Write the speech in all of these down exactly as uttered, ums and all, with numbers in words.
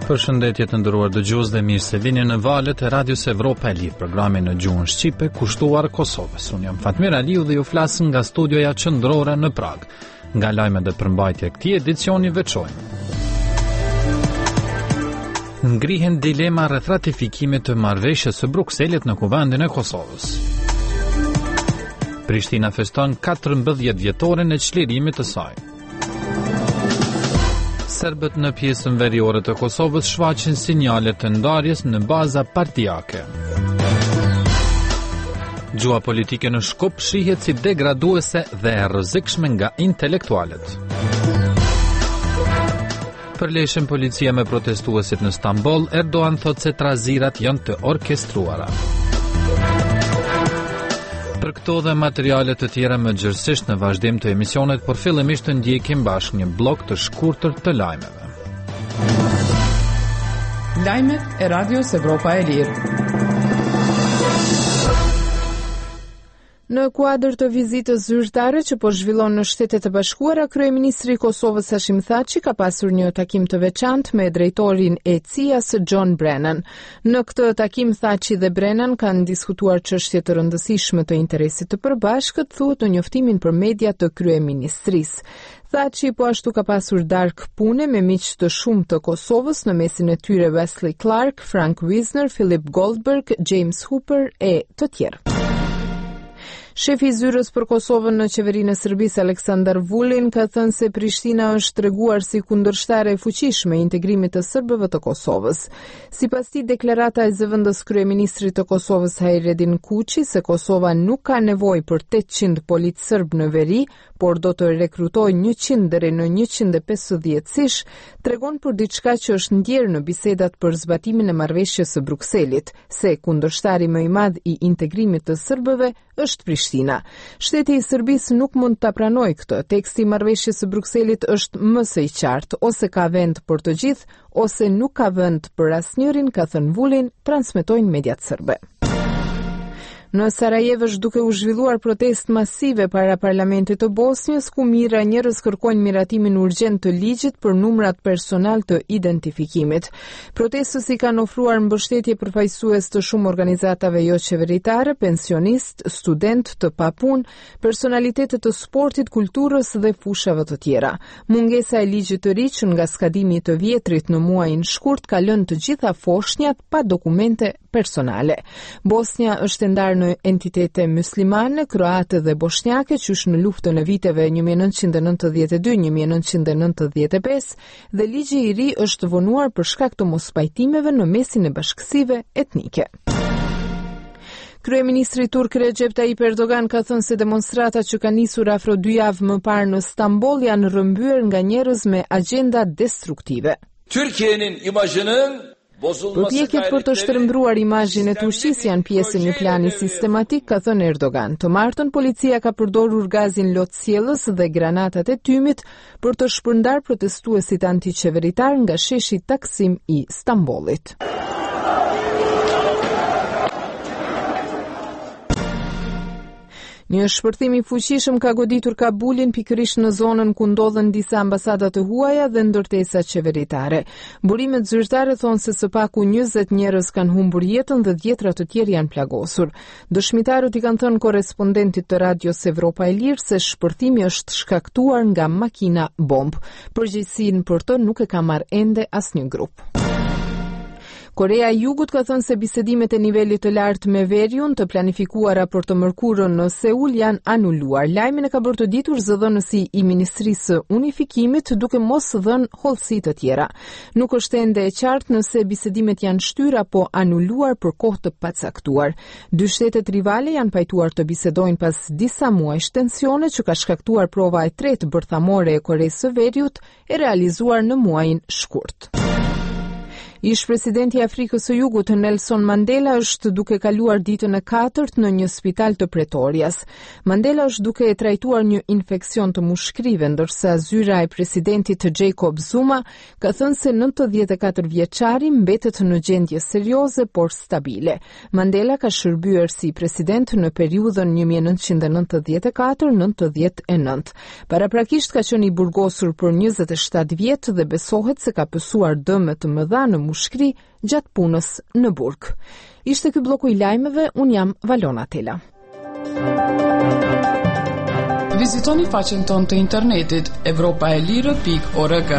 Përshëndetje të nderuar dëgjues dhe mirë se vini në valët e Radios Evropa e Lirë, programi në gjuhën shqipe kushtuar Kosovës. Unë jam Fatmir Aliu dhe ju flas nga studioja qendrore në Prag. Nga lajmet dhe përmbajtja e këtij edicioni veçojmë. Ngrihen dilema rreth ratifikimit të marrëveshjes së Brukselit në Kuvendin e Kosovës. Prishtina feston katërmbëdhjetë vjetoren e çlirimit të saj. Serbët në pjesën veriore të Kosovës shfaqin sinjale të ndarjes në baza partijake. Gjua politike në Shkup shihet si degraduese dhe e rrezikshme nga intelektualet. Përleshen policia me protestuesit në Stamboll, Erdogan thot se trazirat janë të orkestruara. Për këto dhe materialet të tjera më gjërësisht në vazhdim të emisionet, por fillimisht të ndjekim bashkë një blok të shkurtër të lajmeve. Lajmet e Radios Evropa e Lirë. Në kuadër të vizitës zyrtare që po zhvillon në Shtetet e Bashkuara, kryeministri i Kosovës Hashim Thaçi ka pasur një takim të veçantë me drejtorin e C I A-s John Brennan. Në këtë takim Thaçi dhe Brennan kanë diskutuar çështje të rëndësishme të interesit të përbashkët, thuhet në njoftimin për media të kryeministrisë. Thaçi po ashtu ka pasur darkë pune me miq të shumë të Kosovës, në mesin e tyre Wesley Clark, Frank Wisner, Philip Goldberg, James Hooper e të tjerë. Shefi i zyrës për Kosovën në qeverinë e Serbisë Aleksandar Vulin ka thënë se Prishtina është treguar si kundërshtare e fuqishme integrimit të serbëve të Kosovës. Sipas tij, deklarata e zëvendës kryeministrit të Kosovës Hajredin Kuçi se Kosova nuk ka nevojë për tetëqind polit serb në veri, por do të rekrutojë njëqind deri në njëqind e pesëdhjetë cish, tregon për diçka që është ndjerë në bisedat për zbatimin e marrëveshjes së Brukselit, se kundërshtari më i madh i integrimit të serbëve është Prishtina. Shteti i Serbisë nuk mund ta pranojë këtë. Teksti i marrëveshjes së Brukselit është më së i qartë, ose ka vend për të gjithë, ose nuk ka vend për asnjërin, ka thënë Vulin, transmetojnë mediat serbe. Në Sarajevo është duke u zhvilluar protestë masive para parlamentit të Bosnjës, ku mijëra njerëz kërkojnë miratimin urgjent të ligjit për numrat personal të identifikimit. Protestës i kanë ofruar mbështetje përfaqësues të shumë organizatave jo qeveritare, pensionist, student të papunë, personalitete të sportit, kulturës dhe fushave të tjera. Mungesa e ligjit të ri që nga skadimi të vjetrit në muajin shkurt ka lënë të gjitha foshnjat pa dokumente personale. Bosnja është ndarë në entitete muslimane, kroate dhe bosnjake, qysh në luftën e viteve një mijë e nëntëqind e nëntëdhjetë e dy - një mijë e nëntëqind e nëntëdhjetë e pesë, dhe ligji i ri është vonuar për shkak të mospajtimeve në mesin e bashkësive etnike. Kryeministri turk Recep Tayyip Erdogan ka thënë se demonstratat që kanë nisur afro dy javë më parë në Stamboll janë rrëmbyer nga njerëz me agjenda destruktive. Türkiye'nin imajının Përpjekjet për të shtrembruar imazhin e Turqisë janë pjesë e një plani sistematik, ka thënë Erdogan. Të martën policia ka përdorur gazin lotësjellës dhe granatat e tymit për të shpërndar protestuesit antiqeveritar nga sheshi Taksim i Stambollit. Një shpërthim i fuqishëm ka goditur Kabulin pikërisht në zonën ku ndodhen disa ambasada të huaja dhe ndërtesa qeveritare. Burimet zyrtare thonë se së paku njëzet njerëz kanë humbur jetën dhe dhjetra të tjerë janë plagosur. Dëshmitarët i kanë thënë korrespondentit të Radios Evropa e Lirë se shpërthimi është shkaktuar nga makina bomb. Përgjegjësinë për të nuk e ka marrë ende asnjë grup. Korea e Jugut ka thënë se bisedimet e nivelit të lartë me veriun të planifikuara për të mërkurën në Seul janë anuluar. Lajmin e ka bërë të ditur zëdhënësi i Ministrisë së Unifikimit, duke mos dhënë hollësi të tjera. Nuk është ende e qartë nëse bisedimet janë shtyr apo anuluar për kohë të pacaktuar. Dy shtetet rivale janë pajtuar të bisedojnë pas disa muajsh tensione që ka shkaktuar prova e tretë bërthamore e Koresë së Veriut e realizuar në muajin shkurt. Ish presidenti i Afrikës së Jugut Nelson Mandela është duke kaluar ditën e katërt në një spital të Pretorias. Mandela është duke e trajtuar një infeksion të mushkrive, ndërsa zyra e presidentit Jacob Zuma ka thënë se nëntëdhjetë e katër vjeçari mbetet në gjendje serioze por stabile. Mandela ka shërbyer si president në periudhën një mijë e nëntëqind e nëntëdhjetë e katër deri në nëntëdhjetë e nëntë. Paraprakisht ka qenë i burgosur për njëzet e shtatë vjet dhe besohet se ka pësuar dëme të mëdha në mushkri gjatë punës në burg. Ishte ky bloku i lajmeve, un jam Valona Tela. Vizitoni faqen tonë të internetit evropaelire pikë org.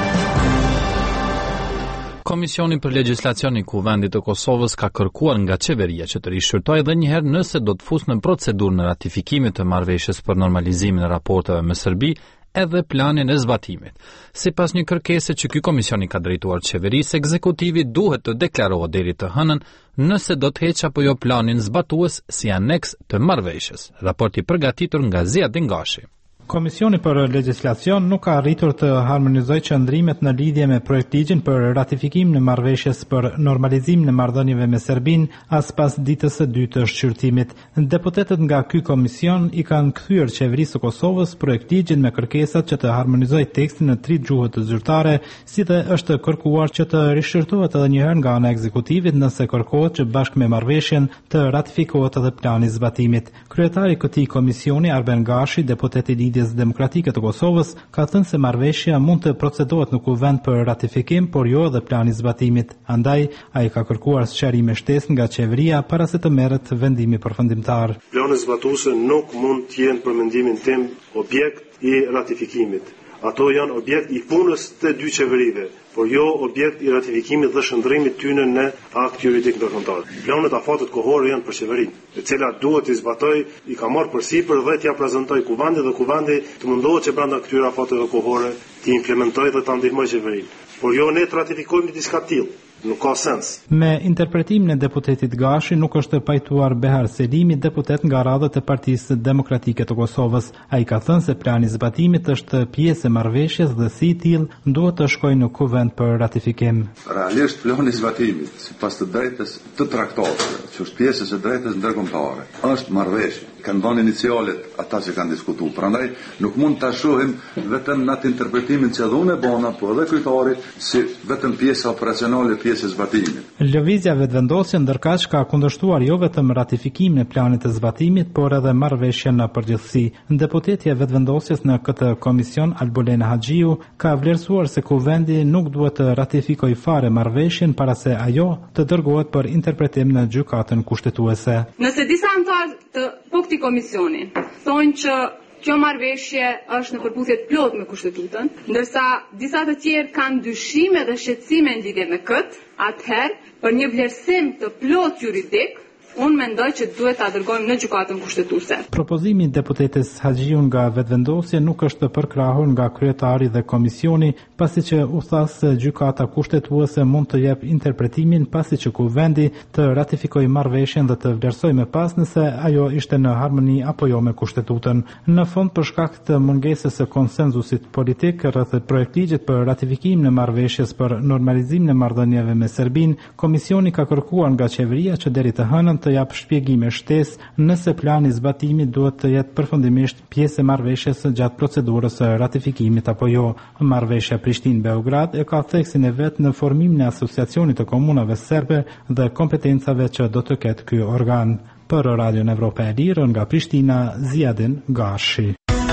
Komisioni për legjislacion i Kuvendit të Kosovës ka kërkuar nga qeveria që të rishërtojë edhe një herë nëse do të fusë në procedurë në ratifikimin të marrëveshjes për normalizimin e raporteve me Serbi edhe planin e zbatimit. Sipas një kërkese që ky komision i ka drejtuar qeverisë, ekzekutivi duhet të deklarohet deri të hënën nëse do të heqë apo jo planin zbatues si aneks të marrëveshjes. Raporti përgatitur nga Ziadin Gashi. Komisioni për legjislacion nuk ka arritur të harmonizojë qëndrimet në lidhje me projektligjin për ratifikim në marrëveshjes për normalizim në marrëdhënieve me Serbin as pas ditës së dytë të shqyrtimit. Deputetët nga ky komision i kanë kthyer qeverisë së Kosovës projektligjin me kërkesat që të harmonizojë tekstin në tri gjuhë të zyrtare, si dhe është kërkuar që të rishërtohet edhe një herë nga ana e ekzekutivit nëse kërkohet që bashkë me marrëveshjen të ratifikohet edhe plani i zbatimit. Kryetari i këtij komisioni, Arben Gashi, deputeti i Demokratike të Kosovës, ka thënë se marrëveshja mund të procedohet në kuvend për ratifikim, por jo edhe plani i zbatimit. Andaj, ai ka kërkuar sqarime shtesë nga qeveria para se të merret vendimi përfundimtar. Plani zbatuese nuk mund të jenë për mendimin tim objekt i ratifikimit. Ato janë objekt i punës të dy qeverive, por jo objekt i ratifikimit dhe shëndrimit tyne në akt juridik ndërkombëtar. Planet afatet kohore janë për qeverinë, e cila duhet të zbatoj, i ka marrë përsipër dhe t'ia prezantoj kuvendit dhe kuvendi të mundohet që brenda këtyre afateve kohore të implementojë dhe ta ndihmojë qeverinë. Por jo ne të ratifikojmë diçka të tillë. Nuk ka sens. Me interpretimin e deputetit Gashi nuk është pajtuar Behar Selimi, deputet nga radhët e Partisë Demokratike të Kosovës. Ai ka thënë se plani i zbatimit është pjesë e marrëveshjes dhe si i tillë duhet të shkojë në kuvend për ratifikim. Realisht plani i zbatimit, sipas të drejtës të traktateve, që është pjesë e drejtës ndërkombëtare, është marrëveshje. Kanë dhënë inicialet ata që kanë diskutuar. Prandaj nuk mund ta shohim vetëm në atë interpretimin që dhunë bona, po edhe kryetari si vetëm pjesë operacionale e pjesës zbatimit. Lëvizja vetëvendosje ndërkaq ka kundërshtuar jo vetëm ratifikimin e planit të zbatimit, por edhe marrëveshjen në përgjithësi. Deputetja e vetëvendosjes në këtë komision, Albolen Haxhiu, ka vlerësuar se kuvendi nuk duhet të ratifikojë fare marrëveshjen para se ajo të dërgohet për interpretim në gjykatën kushtetuese. Nëse disa anëtar të po këtij komisioni thonë që kjo marrëveshje është në përputhje të plotë me kushtetutën, ndërsa disa të tjerë kanë dyshime dhe shqetësime në lidhje me këtë, atëherë për një vlerësim të plotë juridik, unë mendoj që duhet ta dërgojmë në gjykatën kushtetuese. Propozimi i deputetes Haxhiu nga vetëvendosje nuk është përkrahur nga kryetari dhe komisioni, pasi që u tha se gjykata kushtetuese mund të jep interpretimin pasi që kuvendi të ratifikojë marrëveshjen dhe të vlerësojë më pas nëse ajo ishte në harmoni apo jo me kushtetutën. Në fund, për shkak të mungesës së konsenzusit politik rreth projektligjit për ratifikimin e marrëveshjes për normalizimin e marrëdhënieve me Serbinë, komisioni ka kërkuar nga qeveria që deri të hënën të jap shpjegime shtesë nëse plani i zbatimit duhet të jetë përfundimisht pjesë e marrëveshjes gjatë procedurës së ratifikimit apo jo. Marrëveshja Prishtinë-Beograd e ka theksin e vet në formimin e asociacionit të komunave serbe dhe kompetencave që do të ketë ky organ. Për Radion Evropa e Lirë nga Prishtina, Ziadin Gashi.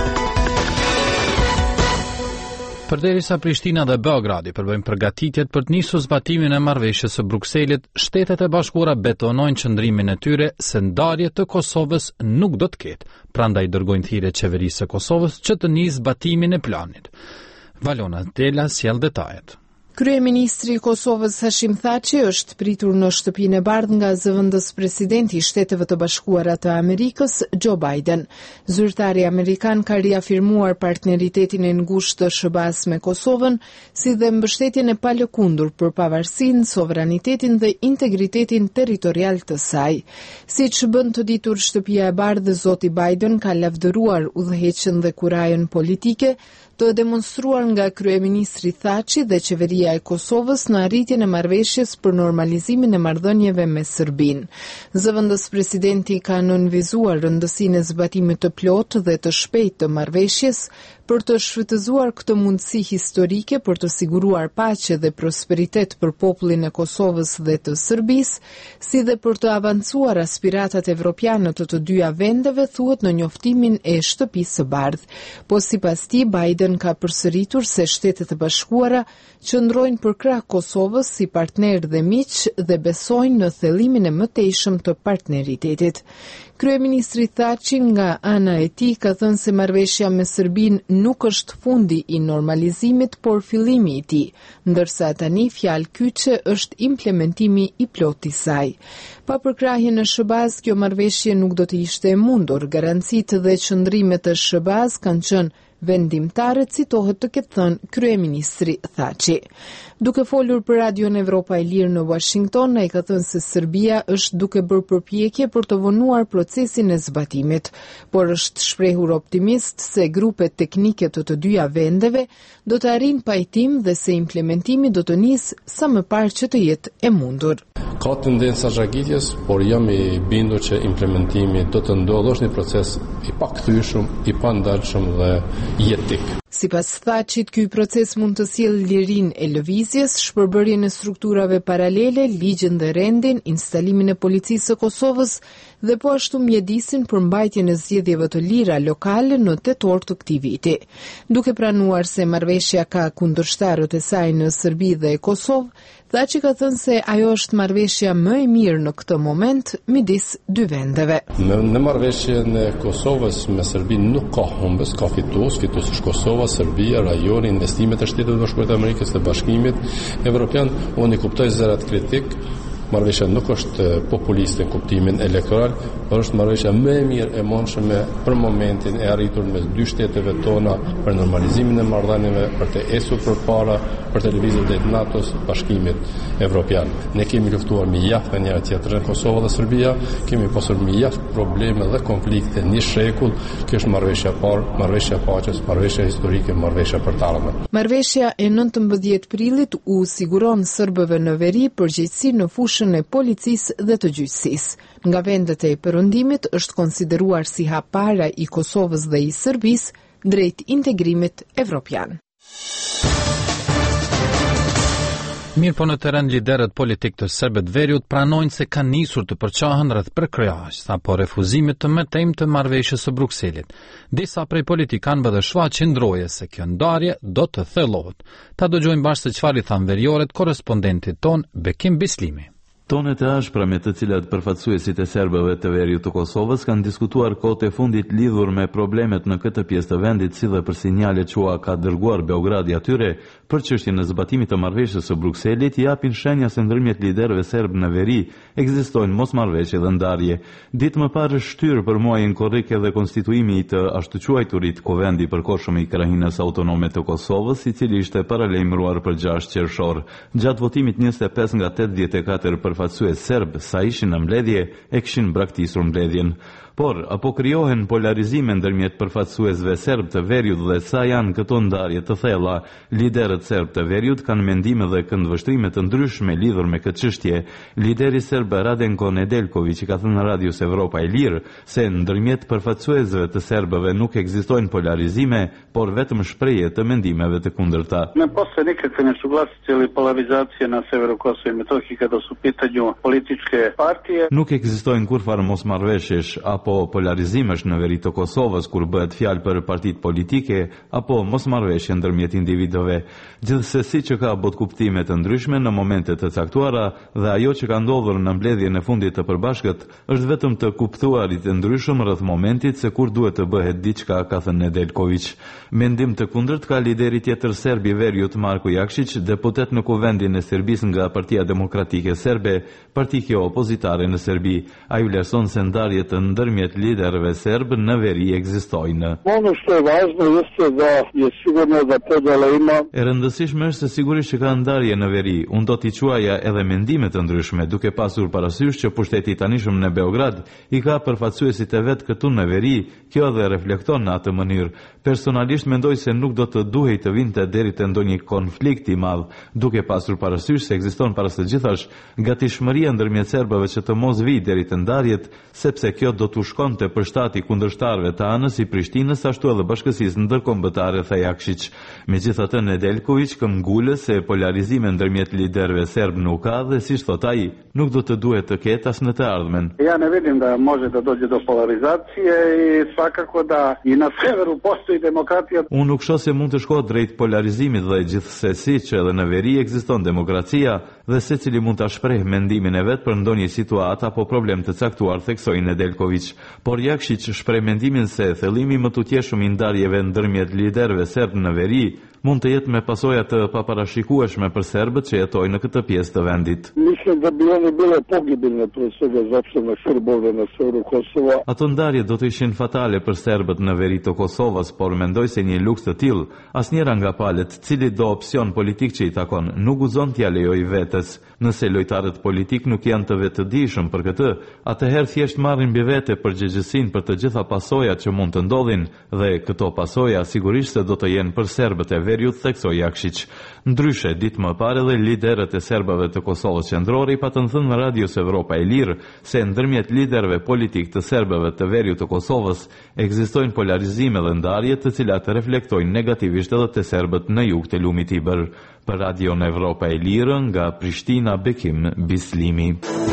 Përderisa Prishtina dhe Beogradi përbëjnë përgatitjet për të nisur zbatimin e marrëveshjes së Brukselit, Shtetet e Bashkuara betonojnë qëndrimin e tyre se ndarje të Kosovës nuk do të ketë, prandaj dërgojnë thirrje qeverisë së Kosovës që të nisë zbatimin e planit. Valona Tela sjell detajet. Kryeministri i Kosovës Hashim Thaçi është pritur në shtëpinë e bardhë nga zëvendës presidenti i Shteteve të Bashkuara të Amerikës, Joe Biden. Zyrtari amerikan ka riafirmuar partneritetin e ngushtë të S B A-s me Kosovën, si dhe mbështetjen e palëkundur për pavarësinë, sovranitetin dhe integritetin territorial të saj. Siç bën të ditur shtëpia e bardhë, zoti Biden ka lavdëruar udhëheqjen dhe kurajën politike, të demonstruar nga kryeministri Thaçi dhe qeveria e Kosovës në arritjen e marrëveshjes për normalizimin e marrëdhënieve me Serbinë. Zëvendës presidenti ka nënvizuar rëndësinë e zbatimit të plotë dhe të shpejtë të marrëveshjes për të shfrytëzuar këtë mundësi historike për të siguruar paqe dhe prosperitet për popullin e Kosovës dhe të Serbisë, si dhe për të avancuar aspiratat evropiane të të dyja vendeve, thuhet në njoftimin e Shtëpisë së Bardhë. Po sipas tij, Biden ka përsëritur se Shtetet e Bashkuara qëndrojnë përkrah Kosovës si partner dhe miq dhe besojnë në thellimin e mëtejshëm të partneritetit. Kryeministri Thaçi nga ana e tij ka thënë se marrëveshja me Serbinë nuk është fundi i normalizimit, por fillimi i tij, ndërsa tani fjalë kyçe është implementimi i plotë i saj. Pa përkrahjen e S B A-s, kjo marrëveshje nuk do të ishte e mundur. Garancitë dhe qëndrimet e S B A-s kanë qenë vendimtare, citohet të ketë thënë kryeministri Thaçi. Duke folur për Radion Evropa e Lirë në Washington, ai ka thënë se Serbia është duke bërë përpjekje për të vonuar procesin e zbatimit, por është shprehur optimist se grupet teknike të të dyja vendeve do të arrijnë pajtim dhe se implementimi do të nisë sa më parë që të jetë e mundur. Ka tendenca zhagitjes, por jam i bindur që implementimi do të ndodhë, është një proces i pakthyeshëm, i pandalshëm dhe jetik. Sipas Thaçit, ky proces mund të sjellë lirinë e lëvizjes, shpërbërjen e strukturave paralele, ligjin dhe rendin, instalimin e policisë së Kosovës dhe po ashtu mjedisin për mbajtjen e zgjedhjeve të lira lokale në tetor të këtij viti. Duke pranuar se marrëveshja ka kundërshtarët e saj në Serbi dhe Kosovë, Thaçi ka thënë se ajo është marrëveshja më e mirë në këtë moment midis dy vendeve. Në, në marrëveshjen e Kosovës me Serbinë nuk ka humbës, ka fitues, fitues është Kosova, Serbia, rajoni, investimet e Shtetit të Bashkuar të Amerikës dhe Bashkimit Evropian. Unë i kuptoj zërat kritik. Marrëveshja nuk është populiste në kuptimin elektoral, por është marrëveshja më e mirë e mundshme për momentin e arritur mes dy shteteve tona për normalizimin e marrëdhënieve, për të ecur përpara, për të lëvizur drejt NATO-s, Bashkimit Evropian. Ne kemi luftuar me jaftë njëra tjetrën, Kosova dhe Serbia, kemi pasur me jaftë probleme dhe konflikte një shekull. Kjo është marrëveshja e parë, marrëveshja e paqes, marrëveshja historike, marrëveshja për të ardhmen. Marrëveshja e nëntëmbëdhjetë prillit u siguron serbëve në veri përgjegjësi në fushën e policisë dhe të gjyqësisë. Nga vendet e perëndimit është konsideruar si hap para i Kosovës dhe i Serbisë drejt integrimit evropian. Mirë po në teren liderët politik të serbët veriut pranojnë se kanë nisur të përqahen rreth përkrahjes apo refuzimit të mëtejmë të marrëveshjes së Brukselit. Disa prej politikanëve dhe shfaqin ndroje se kjo ndarje do të thellohet. Ta dëgjojmë bashkë se çfarë i than veriorët korrespondentit ton Bekim Bislimi. Tonet e ashpra me të cilat përfaqësuesit e serbëve të veriut të Kosovës kanë diskutuar kohët e fundit lidhur me problemet në këtë pjesë të vendit, si dhe për sinjalet që ua ka dërguar Beogradi atyre për çështjen e zbatimit të marrëveshjes së Brukselit, japin shenja se ndërmjet liderëve serb në veri ekzistojnë mosmarrëveshje dhe ndarje. Ditë më parë shtyrë për muajin korrik edhe konstituimi i të ashtu quajturit Kuvendi i përkohshëm i Krahinës Autonome të Kosovës, i cili ishte paralajmëruar për gjashtë qershor. Gjatë votimit njëzet e pesë nga tetëdhjetë e katër përfaqësues serb sa ishin në mbledhje e kishin braktisur mbledhjen. Por, apo krijohen polarizime ndërmjet përfaqësuesve serb të veriut dhe sa janë këto ndarje të thella, liderët serb të veriut kanë mendime dhe këndvështrime të ndryshme lidhur me këtë çështje. Lideri serb Radenko Nedeljković ka thënë në Radios Evropa e Lirë se ndërmjet përfaqësuesve të serbëve nuk ekzistojnë polarizime, por vetëm shprehje të mendimeve të kundërta. Ne postoje nikakve nesuglasice ili polarizacije na severu Kosova i Metohije kada su u pitanju političke partije. Nuk ekzistojnë kurfar mosmarrëveshjesh apo polarizimesh në veri të Kosovës kur bëhet fjalë për partitë politike apo mosmarrëveshje ndërmjet individëve. Gjithsesi që ka botkuptime të ndryshme në momente të caktuara dhe ajo që ka ndodhur në mbledhjen e fundit të përbashkët është vetëm të kuptuarit të ndryshëm rreth momentit se kur duhet të bëhet diçka, ka thënë Nedeljković. Mendim të kundërt ka lideri tjetër serb i veriut Marko Jakšić, deputet në Kuvendin e Serbisë nga Partia Demokratike Serbe, dhe partikë opozitare në Serbi. Ai vlerëson se ndarjet ndërmjet liderëve serb në veri ekzistojnë. Ono što je važno jeste da je sigurno da podjela ima. E rëndësishme është se sigurisht që ka ndarje në veri. Unë do t'i quaja edhe mendime të ndryshme, duke pasur parasysh që pushteti i tanishëm në Beograd i ka përfaqësuesit e vet këtu në veri. Kjo edhe reflekton në atë mënyrë. Personalisht mendoj se nuk do të duhej të vinte deri te ndonjë konflikt i madh, duke pasur parasysh se ekziston para së gjithash gatishmëria ndërmjet serbëve që të mos vijë deri te ndarjet, sepse kjo do t'u shkonte për shtati kundërshtarëve të anës i Prishtinës, ashtu edhe bashkësisë ndërkombëtare tha Jakšić. Megjithatë, Nedeljković këmbgulë se polarizime ndërmjet liderëve serb nuk ka dhe siç thot ai, nuk do të duhet të ketë as në të ardhmen. Ja ne vidim da može da dođe do polarizacije i svakako da i na severu postoji demokratija. Unë nuk shoh se mund të shkohet drejt polarizimit dhe gjithsesi që edhe në veri ekziston demokracia dhe secili mund ta shprehë mendimin e vet për ndonjë situatë apo problem të caktuar, theksoi Nedeljković. Por Jakšić shpreh mendimin se thellimi më tutjeshëm i ndarjeve ndërmjet liderëve serb në veri mund të jetë me pasoja të paparashikueshme për serbët që jetojnë në këtë pjesë të vendit. Mislim da bi one bile pogibeljne pre svega za opstanak Srbove na severu Kosova. Ato ndarje do të ishin fatale për serbët në veri të Kosovës, por mendoj se një luks të tillë asnjëra nga palët, cili do opsion politik që i takon, nuk guxon t'ia lejojë vetes. Nëse lojtarët politik nuk janë të vetëdijshëm për këtë, atëherë thjesht marrin mbi vete përgjegjësinë për të gjitha pasojat që mund të ndodhin dhe këto pasoja sigurisht se do të jenë për serbët e veriut, theksoi Jakšić. Ndryshe, ditë më parë edhe liderët e serbëve të Kosovës qendrore i patën thënë në Radios Evropa e Lirë se ndërmjet liderëve politik të serbëve të veriut të Kosovës ekzistojnë polarizime dhe ndarje të cilat reflektojnë negativisht edhe te serbët në jug të lumit Ibër. Për Radion Evropa e Lirë nga Prishtina, Bekim Bislimi.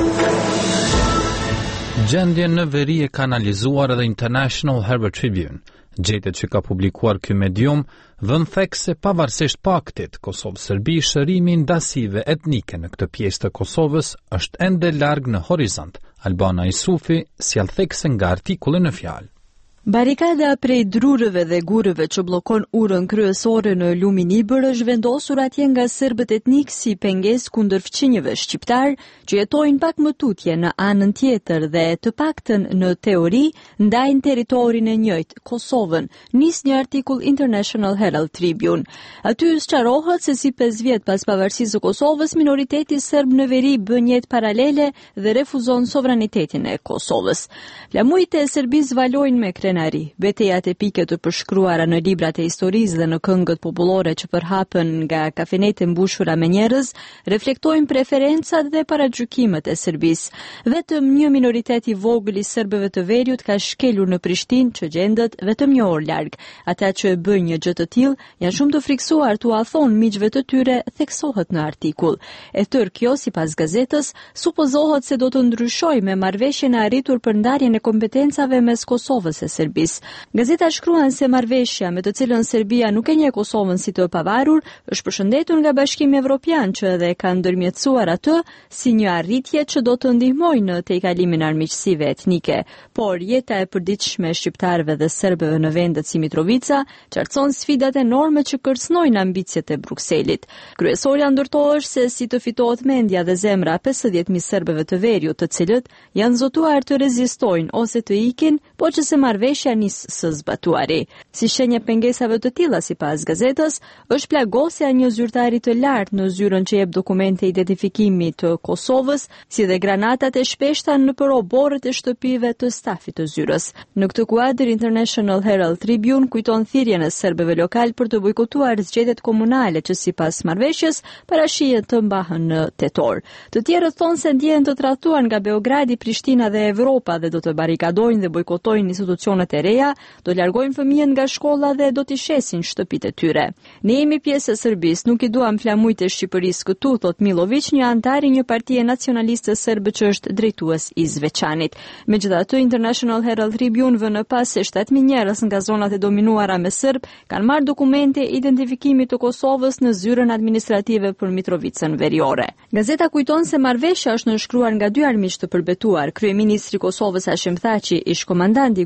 Gjendjen në veri e ka analizuar edhe International Herald Tribune. Gjetet që ka publikuar ky medium vën thek se pavarësisht paktit Kosovë-Serbi, shërimi ndasive etnike në këtë pjesë të Kosovës është ende larg në horizont. Albana Isufi sjell thekse nga artikulli në fjalë. Barikada prej drurëve dhe gurëve që blokon urën kryesore në lumin Ibër është vendosur atje nga serbët etnik si pengesë kundër fqinjëve shqiptar që jetojnë pak më tutje në anën tjetër dhe të paktën në teori ndajnë territorin e njëjtë, Kosovën, nis një artikull International Herald Tribune. Aty sqarohet se si pesë vjet pas pavarësisë së Kosovës, minoriteti serb në veri bën jetë paralele dhe refuzon sovranitetin e Kosovës. Flamujt e Serbisë valojnë me betejat epike të përshkruara në librat e historisë dhe në këngët popullore që përhapen nga kafenete mbushura me njerëz reflektojnë preferencat dhe paragjykimet e Serbisë. Vetëm një minoritet i vogël i serbëve të veriut ka shkelur në Prishtinë që gjendet vetëm një orë larg. Ata që e bëjnë një gjë të tillë janë shumë të friksuar t'ua thonë miqve të tyre, theksohet në artikull. E tërë kjo, sipas gazetës, supozohet se do të ndryshojë me marrëveshjen e arritur për ndarjen e kompetencave mes Kosovës e Serbisë. Gazeta shkruan se marrëveshja me të cilën Serbia nuk e njeh Kosovën si të pavarur është përshëndetur nga Bashkimi Evropian që edhe ka ndërmjetësuar atë si një arritje që do të ndihmojë në tejkalimin armiqësive etnike. Por jeta e përditshme e shqiptarëve dhe serbëve në vendet si Mitrovica qartëson sfidat enorme që kërcënojnë ambicjet e Brukselit. Kryesorja ndërtohesh se si të fitohet mendja dhe zemra pesëdhjetë mijë serbëve të veriut, të cilët janë zotuar të rezistojnë ose të ikin, po që se marrëveshja nis së zbatuari. Si shenja pengesave të tilla, sipas gazetës, është plagosja e një zyrtari të lartë në zyrën që jep dokumente identifikimi të Kosovës, si dhe granatat e shpeshta në oborret e shtëpive të stafit të zyrës. Në këtë kuadër, International Herald Tribune kujton thirrjen e serbëve lokal për të bojkotuar zgjedhjet komunale që sipas marrëveshjes parashihet të mbahen në tetor. Të tjerët thonë se ndjehen të tradhtuar nga Beogradi, Prishtina dhe Evropa dhe do të barikadojnë dhe bojkotojnë institucionet e reja, do largojnë fëmijën nga shkolla dhe do t'i shesin shtëpitë e tyre. Ne jemi pjesë e Serbisë, nuk i duam flamujt e Shqipërisë këtu, thot Milović, një antar i një partie nacionaliste serbe që është drejtues i Zveçanit. Megjithatë, International Herald Tribune vën në pas se shtatë mijë njerëz nga zonat e dominuara me serb kanë marrë dokumente identifikimi të Kosovës në zyrën administrative për Mitrovicën veriore. Gazeta kujton se marrëveshja është nënshkruar nga dy armiq të përbetuar, kryeministri i Kosovës Hashim Thaçi, ish komandanti i guerilëve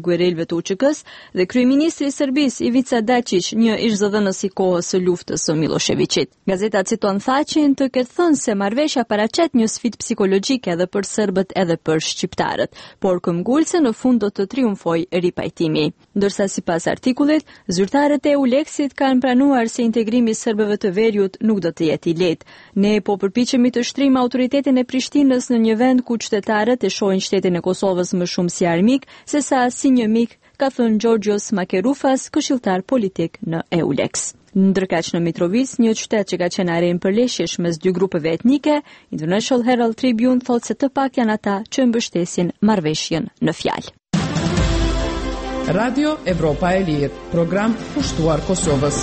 të U Q K-s dhe kryeministri i Serbisë Ivica Dačić, një ish-zëdhënës i kohës së luftës së Miloševićit. Gazeta citon Thaçin të ketë thënë se marrëveshja paraqet një sfidë psikologjike edhe për serbët edhe për shqiptarët, por këmbgulse në fund do të triumfojë ripajtimi. Ndërsa sipas artikullit, zyrtarët e Euleksit kanë pranuar se integrimi i serbëve të Veriut nuk do të jetë i lehtë. Ne po përpiqemi të shtrijmë autoritetin e Prishtinës në një vend ku qytetarët e shohin shtetin e Kosovës më shumë si armik sesa si një mik, ka thënë Georgios Makeroufas, këshilltar politik në Euleks. Ndërkaq në Mitrovic, një qytet që ka qenë arenë përleshjesh mes dy grupeve etnike, International Herald Tribune thotë se të pak janë ata që mbështesin marrëveshjen në fjalë. Radio Evropa e Lirë, program pushtuar Kosovës.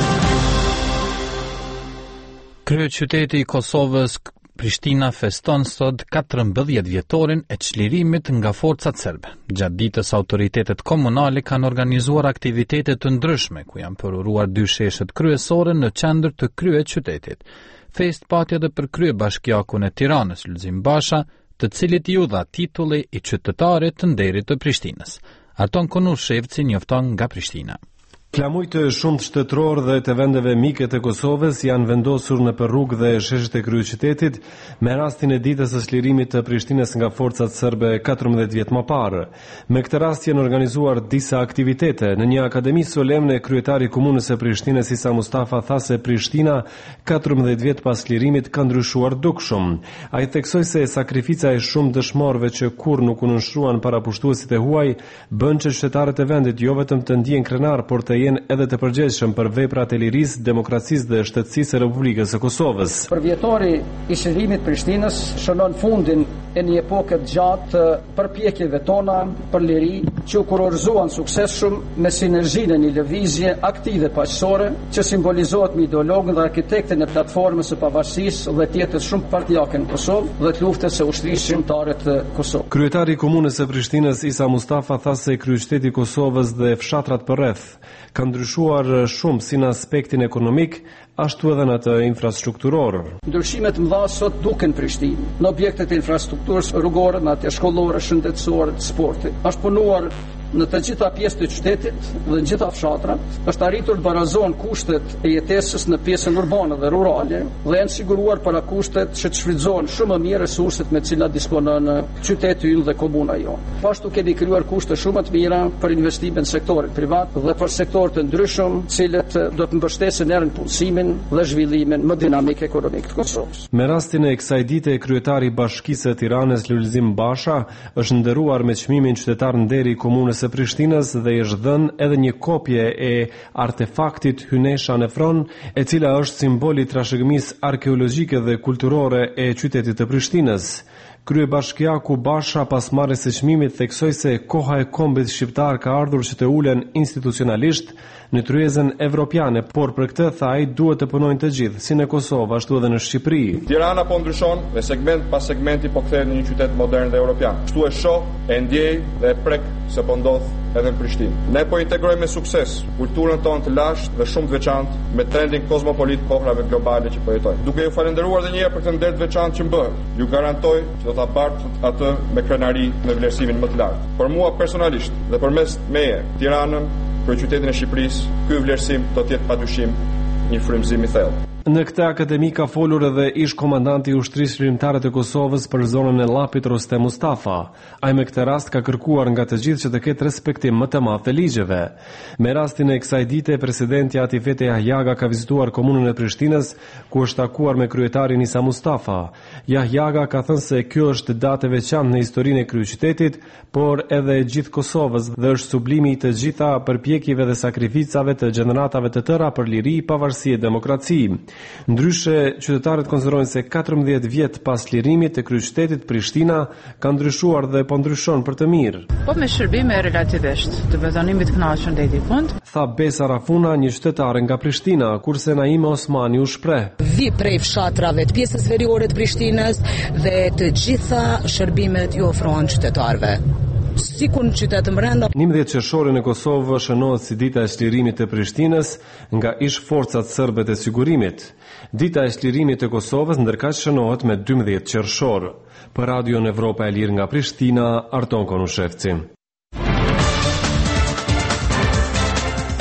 Kryeqyteti i Kosovës Prishtina feston sot katërmbëdhjetë vjetorin e çlirimit nga forcat serbe. Gjatë ditës autoritetet komunale kanë organizuar aktivitete të ndryshme ku janë përuruar dy sheshet kryesore në qendër të kryeqytetit. Fest pati edhe për kryebashkiakun e Tiranës, Lulzim Basha, të cilit iu dha titulli i qytetarit të nderit të Prishtinës. Arton Konur Shevci njofton nga Prishtina. Klamujt të shumë shtetëror dhe të vendeve mike të Kosovës janë vendosur në për rrugë dhe sheshet e kryeqytetit me rastin e ditës së çlirimit të Prishtinës nga forcat serbe katërmbëdhjetë vjet më parë. Me këtë rast janë organizuar disa aktivitete. Në një akademi solemne, kryetari i komunës së Prishtinës Isa Mustafa tha se Prishtina katërmbëdhjetë vjet pas çlirimit ka ndryshuar dukshëm. Ai theksoi se sakrifica e shumë dëshmorëve që kurrë nuk u nënshruan para pushtuesit e huaj bën që qytetarët e vendit jo vetëm të ndihen krenar, por të jenë edhe të përgjegjshëm për veprat e lirisë, demokracisë dhe shtetësisë së Republikës së Kosovës. Për vjetori i çlirimit Prishtinës shënon fundin e një epoke të gjatë të përpjekjeve tona për liri që u kurorzuan suksesshëm me sinergjinë e një lëvizje aktive paqësore që simbolizohet me ideologën dhe arkitektin e platformës së pavarësisë dhe tjetës shumë partijake në Kosovë dhe të luftës së ushtrisë shqiptare të Kosovës. Kryetari i komunës së Prishtinës Isa Mustafa tha se kryeqyteti i Kosovës dhe fshatrat përreth kanë ndryshuar shumë si në aspektin ekonomik, ashtu edhe në atë infrastrukturor. Ndryshimet mëdha sot duken Prishtinë, në objektet e infrastrukturës rrugore, në atë shkollore, shëndetësore, të sportit. Është punuar në të gjitha pjesët e qytetit dhe në gjitha fshatrat, është arritur të barazon kushtet e jetesës në pjesën urbane dhe rurale dhe janë siguruar para kushtet që të shfrytëzohen shumë më mirë resurset me të cilat disponon qyteti ynë dhe komuna jonë. Pashtu kemi krijuar kushte shumë të mira për investime në sektorin privat dhe për sektorë të ndryshëm, të cilët do të mbështesin erën punësimin dhe zhvillimin më dinamik ekonomik të Kosovës. Me rastin e kësaj dite, kryetari i Bashkisë së Tiranës Lulzim Basha është nderuar me çmimin qytetar nderi i komunës së Prishtinës dhe i është dhënë edhe një kopje e artefaktit Hynesha Nefron, e cila është simboli i trashëgimisë arkeologjike dhe kulturore e qytetit të Prishtinës. Kryebashkiaku Basha pas marrjes së çmimit theksoi se koha e kombit shqiptar ka ardhur që të ulen institucionalisht në tryezën evropiane, por për këtë tha ai duhet të punojnë të gjithë, si në Kosovë ashtu edhe në Shqipëri. Tirana po ndryshon dhe segment pas segmenti po kthehet në një qytet modern dhe europian. Kështu e shoh, e ndjej dhe e prek se po ndodh edhe në Prishtinë. Ne po integrojmë me sukses kulturën tonë të lashtë dhe shumë të veçantë me trendin kozmopolit kohrave globale që po jetojmë. Duke ju falendëruar edhe një herë për këtë nder të veçantë që më bëhet, ju garantoj që do ta bartë atë me krenari në vlerësimin më të lartë. Për mua personalisht dhe përmes meje, Tiranën, për qytetin e Shqipërisë, ky vlerësim do të jetë padyshim një frymëzim i thellë. Në këtë akademi ka folur edhe ish komandanti i ushtrisë shërimtare të Kosovës për zonën e Llapit Rostem Mustafa. Ai me këtë rast ka kërkuar nga të gjithë që të ketë respektim më të madh të ligjeve. Me rastin e kësaj dite, presidenti Atifete Jahjaga ka vizituar komunën e Prishtinës, ku është takuar me kryetarin Isa Mustafa. Jahjaga ka thënë se kjo është datë e veçantë në historinë e kryeqytetit, por edhe e gjithë Kosovës dhe është sublimi i të gjitha përpjekjeve dhe sakrificave të gjeneratave të tëra për liri, pavarësi e demokraci. Ndryshe, qytetarët konsiderojnë se katërmbëdhjetë vjet pas lirimit të kryeqytetit, Prishtina ka ndryshuar dhe po ndryshon për të mirë. Po me shërbime relativisht të vazhdimit të kënaqshëm deri në fund. Tha Besa Rafuna, një qytetare nga Prishtina, kurse Naime Osmani u shpreh. Vi prej fshatrave të pjesës veriore të Prishtinës dhe të gjitha shërbimet ju ofrohen qytetarëve. Sikur në qytetin brenda. njëmbëdhjetë qershorin e Kosovë shënohet si dita e çlirimit të Prishtinës nga ish forcat serbe të sigurimit. Dita e çlirimit të Kosovës ndërkaq shënohet me dymbëdhjetë qershor. Për Radio Evropa e Lirë nga Prishtina, Arton Konushevci.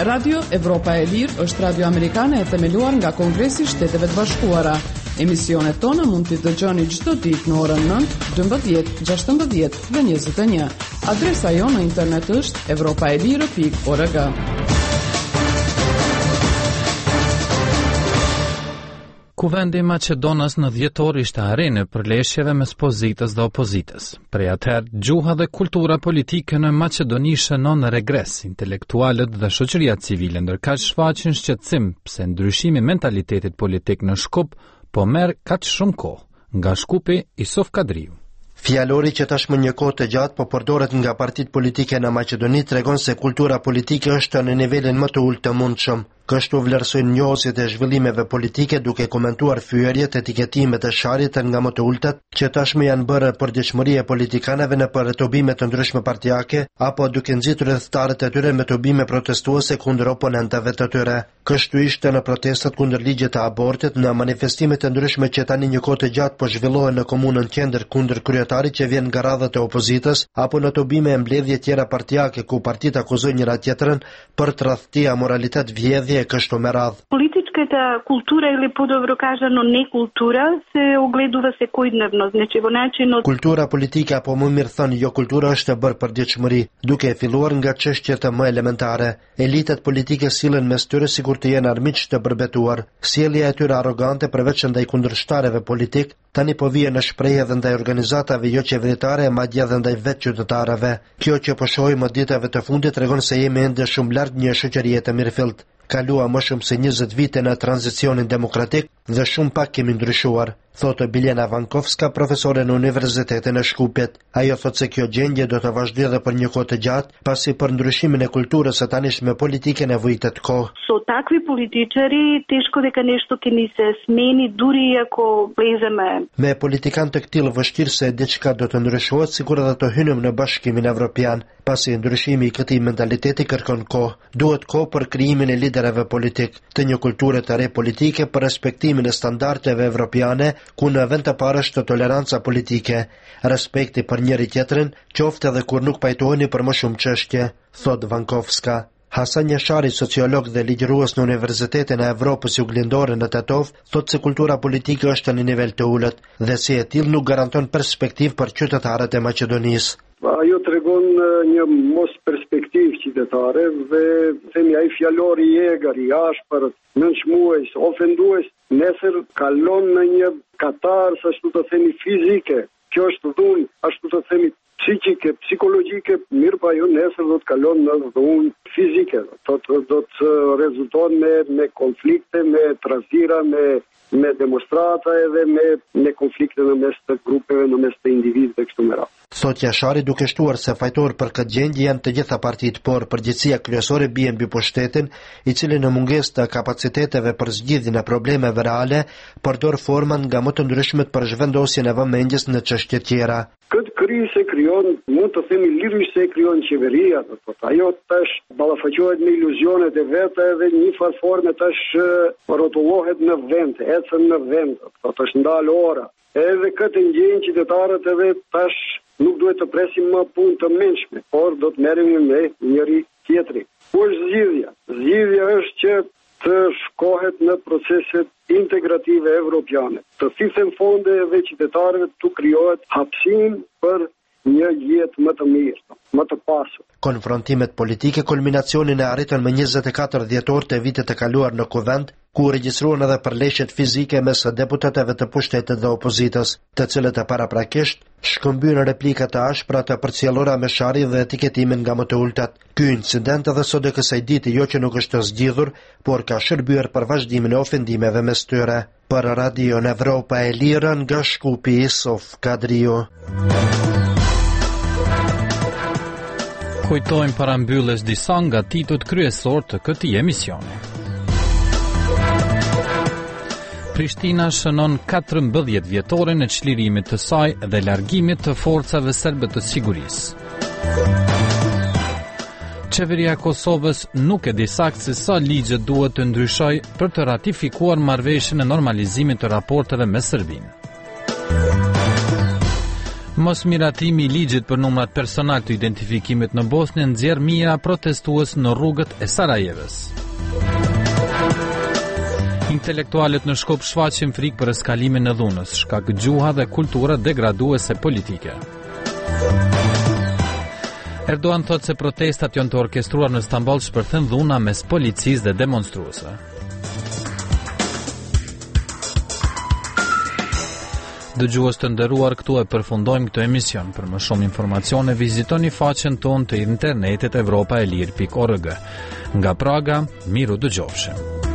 Radio Evropa e Lirë është radio amerikane e themeluar nga Kongresi i Shteteve të Bashkuara. Emisionet tona mund t'i dëgjoni çdo ditë në orën nëntë, dymbëdhjetë, gjashtëmbëdhjetë dhe njëzet e një. Adresa jonë në internet është evropaelire pikë org. Kuvendi i Maqedonas në dhjetor ishte arenë për leshjeve mes pozitës dhe opozitës. Prej atëherë, gjuha dhe kultura politike në Maqedoni shënon regres. Intelektualët dhe shoqëria civile ndërkaq shfaqin shqetësim pse ndryshimi i mentalitetit politik në Shkup po merr kaq shumë kohë. Nga Shkupi, Isuf Kadriu. Fjalori që tashmë një kohë të gjatë po përdoret nga partitë politike në Maqedoni tregon se kultura politike është në nivelin më të ulët të mundshëm. Kështu vlerësojnë njohësit e zhvillimeve politike duke komentuar fyerjet, etiketimet e sharrit nga më të ultat që tashmë janë bërë për dëshmëri e politikanëve në përretobime të ndryshme partijake apo duke nxitur rrethtarët e tyre me tobime protestuese kundër oponentëve të tyre. Kështu ishte në protestat kundër ligjit të abortit, në manifestimet të ndryshme që tani një kohë të gjatë po zhvillohen në komunën Qendër kundër kryetarit që vjen nga radhët e opozitës apo në tobime e mbledhje tjera partijake ku partitë akuzojnë njëra tjetrën për tradhti, amoralitet, vjedhje e kështu me radhë. Политическата култура или по-добро кажано не култура се огледува секојдневно, значи во начинот. Kultura politike apo më mirë thënë jo kultura është e bërë për ditëshmëri, duke e filluar nga çështjet më elementare. Elitet politike sillen mes tyre sikur të jenë armiq të përbetuar. Sjellja e tyre arrogante përveç ndaj kundërshtarëve politik, tani po vjen në shprehje edhe ndaj organizatave jo qeveritare, madje edhe ndaj vetë qytetarëve. Kjo që po shohim më ditëve të fundit tregon se jemi ende shumë larg një shoqërie të mirëfillt. Kalua më shumë se njëzet vite në tranzicionin demokratik dhe shumë pak kemi ndryshuar, thotë Biljana Vankovska, profesore në Universitetin e Shkupit. Ajo thotë se kjo gjendje do të vazhdojë edhe për një kohë të gjatë, pasi për ndryshimin e kulturës së tanishme politike nevojitet kohë. Со такви политичари тешко дека нешто ќе ни се смени дури ако влеземе. Me politikanë të këtillë vështirë se diçka do të ndryshohet sikur edhe të hynim në Bashkimin Evropian, pasi ndryshimi i këtij mentaliteti kërkon kohë. Duhet kohë për krijimin e liderëve politik, të një kulture të re politike për respektimin e standardeve evropiane, ku në vend të parë është toleranca politike, respekti për njëri tjetrin, qoftë edhe kur nuk pajtoheni për më shumë çështje, thot Vankovska. Hasan Jashari, sociolog dhe ligjërues në Universitetin e Evropës Juglindore në Tetov, thotë se kultura politike është në nivel të ulët dhe si e tillë nuk garanton perspektivë për qytetarët e Maqedonisë. Ajo tregon një mos perspektivë qytetare dhe themi ai fjalori i egar, i ashpër, nënçmues, ofendues, nesër kalon në një katar, ashtu të themi fizike. Kjo është dhunë, ashtu të themi psikike, psikologjike, mirë pa jo nesër do të kalon në dhunë fizike. Do të, do të rezulton me, me konflikte, me trazira, me me demonstrata edhe me, me konflikte në mes të grupeve, në mes të individëve kështu me radhë. Thot Jashari duke shtuar se fajtor për këtë gjendje janë të gjitha partitë, por përgjegjësia kryesore bie mbi pushtetin, i cili në mungesë të kapaciteteve për zgjidhjen e problemeve reale, përdor forma nga më të ndryshmet për zhvendosjen e vëmendjes në çështje tjera. Këtë krizë se krijon, mund të themi lirisht se krijon qeveria, do të ajo tash ballafaqohet me iluzionet e veta edhe një farë forme tash rrotullohet në vend, ecën në vend, do të është ndal ora. Edhe këtë ndjejnë qytetarët edhe tash nuk duhet të presim më punë të mençme, por do të merremi me njëri tjetri. Ku është zgjidhja? Zgjidhja është që të shkohet në proceset integrative evropiane, të thithen fonde dhe qytetarëve të krijohet hapësinë për një jetë më të mirë, më të pasur. Konfrontimet politike kulminacionin e arritën më njëzet e katër dhjetor të vitit të kaluar në Kuvend, ku regjistruan edhe përleshjet fizike mes deputetëve të pushtetit dhe opozitës, të cilët e paraprakisht shkëmbyen replika të ashpra të përcjellura me sharri dhe etiketimin nga më të ultat. Ky incident edhe sot e kësaj dite jo që nuk është zgjidhur, por ka shërbyer për vazhdimin e ofendimeve mes tyre. Për Radio Evropa e Lirë nga Shkupi, Isuf Kadriu. Kujtojmë parambylles disa nga titujt kryesor të këtij emisioni. Prishtina shënon katërmbëdhjetë vjetorin e çlirimit të saj dhe largimit të forcave serbe të sigurisë. Qeveria e Kosovës nuk e di saktë se sa ligje duhet të ndryshojë për të ratifikuar marrëveshjen e normalizimit të raporteve me Serbinë. Mos miratimi i ligjit për numrat personal të identifikimit në Bosnjë nxjerr mijëra protestues në rrugët e Sarajevës. Intelektualët në Shkup shfaqin frikë për eskalimin e dhunës, shkak gjuha dhe kultura degraduese politike. Erdogan thot se protestat janë të orkestruar në Stamboll shpërthen dhuna mes policisë dhe demonstruesve. Dëgjues të nderuar, këtu e përfundojmë këtë emision. Për më shumë informacione vizitoni faqen tonë të internetit evropaelir pikë org. Nga Praga, miru dëgjofshim.